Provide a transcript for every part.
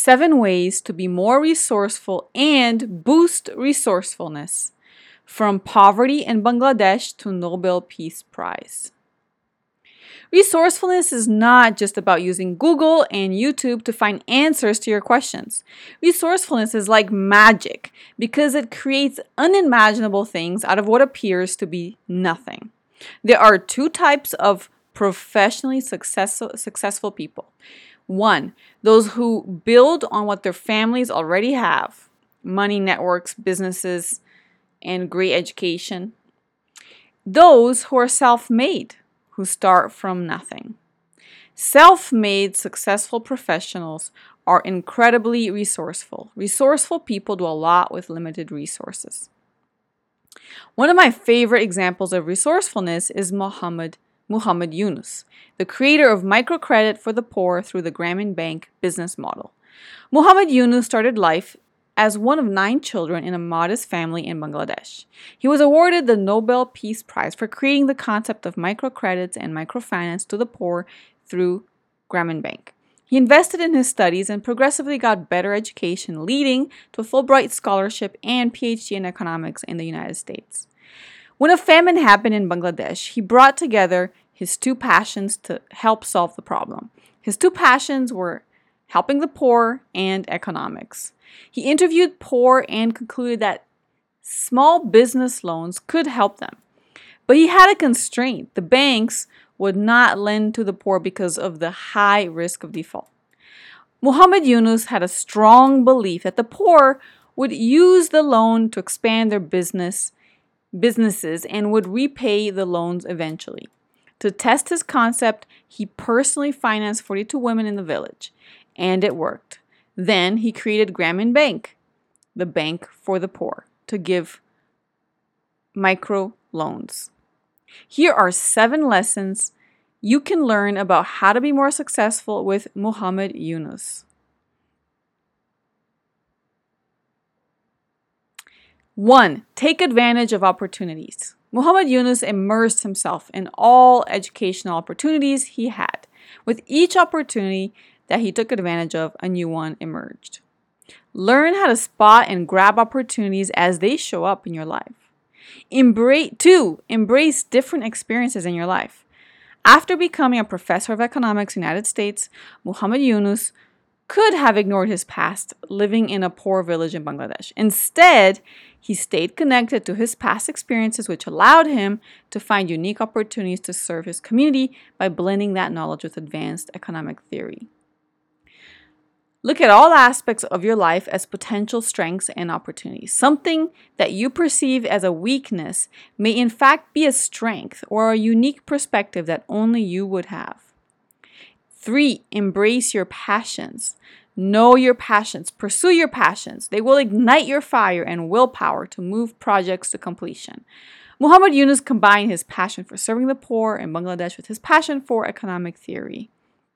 7 ways to be more resourceful and boost resourcefulness. From poverty in Bangladesh to Nobel Peace Prize. Resourcefulness is not just about using Google and YouTube to find answers to your questions. Resourcefulness is like magic because it creates unimaginable things out of what appears to be nothing. There are 2 types of professionally successful people. 1, those who build on what their families already have, money, networks, businesses, and great education. Those who are self-made, who start from nothing. Self-made successful professionals are incredibly resourceful. Resourceful people do a lot with limited resources. One of my favorite examples of resourcefulness is Muhammad Yunus, the creator of microcredit for the poor through the Grameen Bank business model. Muhammad Yunus started life as one of 9 children in a modest family in Bangladesh. He was awarded the Nobel Peace Prize for creating the concept of microcredits and microfinance to the poor through Grameen Bank. He invested in his studies and progressively got better education, leading to a Fulbright scholarship and PhD in economics in the United States. When a famine happened in Bangladesh, he brought together his 2 passions to help solve the problem. His 2 passions were helping the poor and economics. He interviewed poor and concluded that small business loans could help them. But he had a constraint. The banks would not lend to the poor because of the high risk of default. Muhammad Yunus had a strong belief that the poor would use the loan to expand their businesses and would repay the loans eventually. To test his concept, he personally financed 42 women in the village, and it worked. Then he created Grameen Bank, the bank for the poor, to give micro loans. Here are 7 lessons you can learn about how to be more successful with Muhammad Yunus. 1. Take advantage of opportunities. Muhammad Yunus immersed himself in all educational opportunities he had. With each opportunity that he took advantage of, a new one emerged. Learn how to spot and grab opportunities as they show up in your life. 2. Embrace different experiences in your life. After becoming a professor of economics in the United States, Muhammad Yunus could have ignored his past living in a poor village in Bangladesh. Instead, he stayed connected to his past experiences, which allowed him to find unique opportunities to serve his community by blending that knowledge with advanced economic theory. Look at all aspects of your life as potential strengths and opportunities. Something that you perceive as a weakness may in fact be a strength or a unique perspective that only you would have. 3. Embrace your passions. Know your passions. Pursue your passions. They will ignite your fire and willpower to move projects to completion. Muhammad Yunus combined his passion for serving the poor in Bangladesh with his passion for economic theory.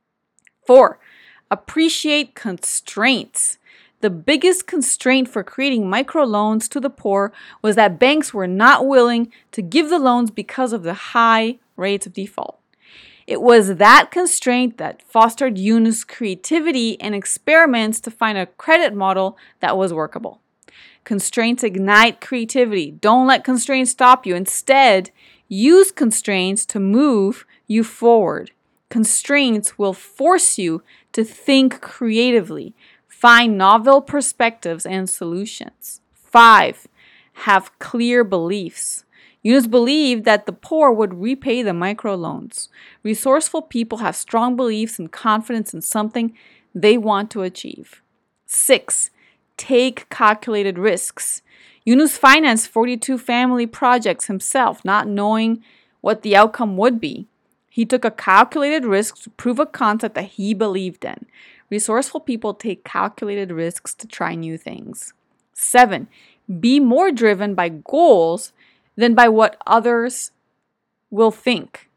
4. Appreciate constraints. The biggest constraint for creating microloans to the poor was that banks were not willing to give the loans because of the high rates of default. It was that constraint that fostered Yunus' creativity and experiments to find a credit model that was workable. Constraints ignite creativity. Don't let constraints stop you. Instead, use constraints to move you forward. Constraints will force you to think creatively, find novel perspectives and solutions. 5. Have clear beliefs. Yunus believed that the poor would repay the microloans. Resourceful people have strong beliefs and confidence in something they want to achieve. 6. Take calculated risks. Yunus financed 42 family projects himself, not knowing what the outcome would be. He took a calculated risk to prove a concept that he believed in. Resourceful people take calculated risks to try new things. 7. Be more driven by goals than by what others will think.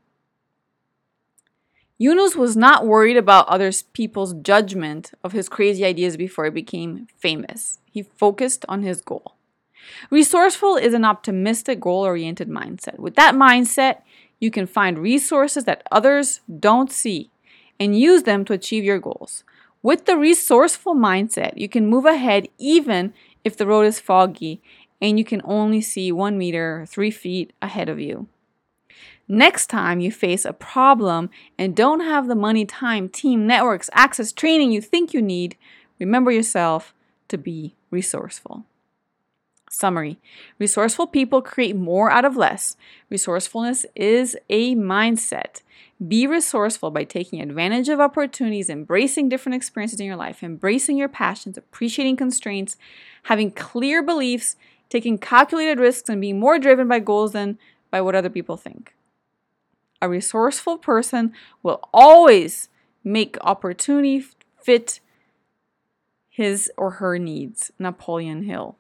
Yunus was not worried about other people's judgment of his crazy ideas before he became famous. He focused on his goal. Resourceful is an optimistic, goal-oriented mindset. With that mindset, you can find resources that others don't see and use them to achieve your goals. With the resourceful mindset, you can move ahead even if the road is foggy and you can only see 1 meter, 3 feet ahead of you. Next time you face a problem and don't have the money, time, team, networks, access, training you think you need, remember yourself to be resourceful. Summary: resourceful people create more out of less. Resourcefulness is a mindset. Be resourceful by taking advantage of opportunities, embracing different experiences in your life, embracing your passions, appreciating constraints, having clear beliefs, taking calculated risks, and being more driven by goals than by what other people think. A resourceful person will always make opportunity fit his or her needs. Napoleon Hill.